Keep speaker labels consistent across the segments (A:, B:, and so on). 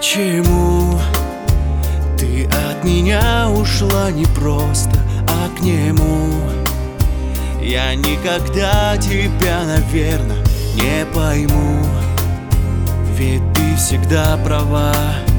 A: Почему ты от меня ушла не просто, а к нему? Я никогда тебя, наверное, не пойму, ведь ты всегда права.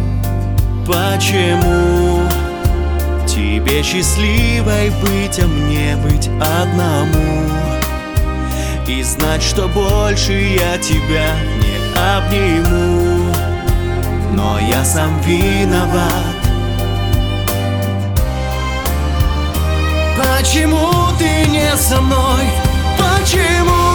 A: Почему тебе счастливой быть, а мне быть одному? И знать, что больше я тебя не обниму. Но я сам виноват. Почему ты не со мной? Почему?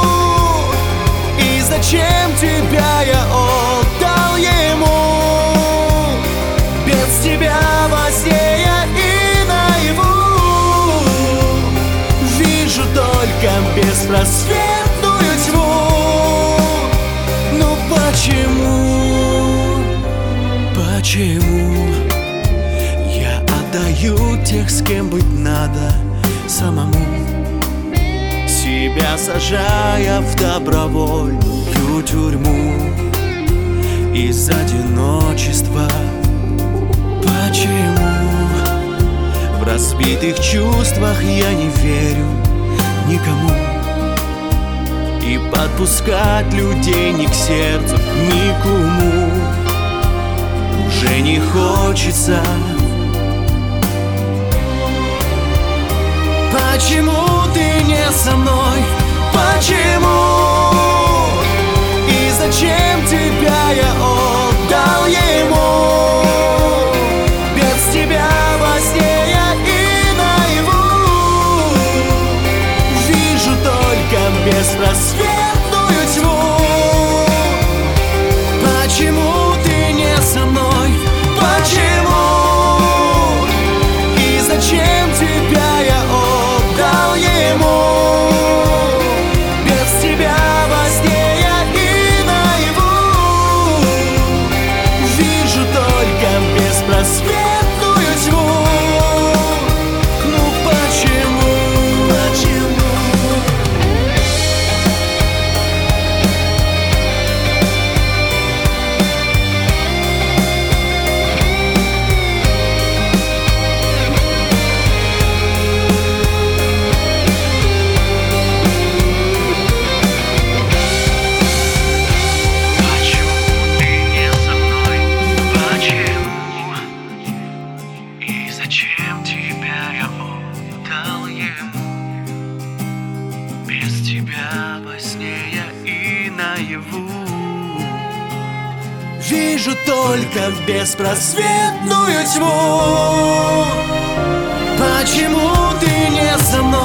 A: И зачем тебя я отдал ему? Без тебя во сне я и наяву вижу только беспросветную тьму. Ну почему? Почему я отдаю тех, с кем быть надо самому, себя сажая в добровольную тюрьму из одиночества? Почему в разбитых чувствах я не верю никому, и подпускать людей ни к сердцу, ни к уму уже не хочется? Почему ты не со мной? Почему? И зачем тебя я отдал ему? Без тебя во сне я и наяву вижу только беспросветную тьму. Почему ты не со мной? Почему? И зачем тебя я отдал ему? Без тебя во сне я и наяву вижу только беспросветную тьму. Ну почему? Почему? Зачем тебя я отдал ему? Без тебя во сне я и наяву вижу только в беспросветную тьму. Почему ты не со мной?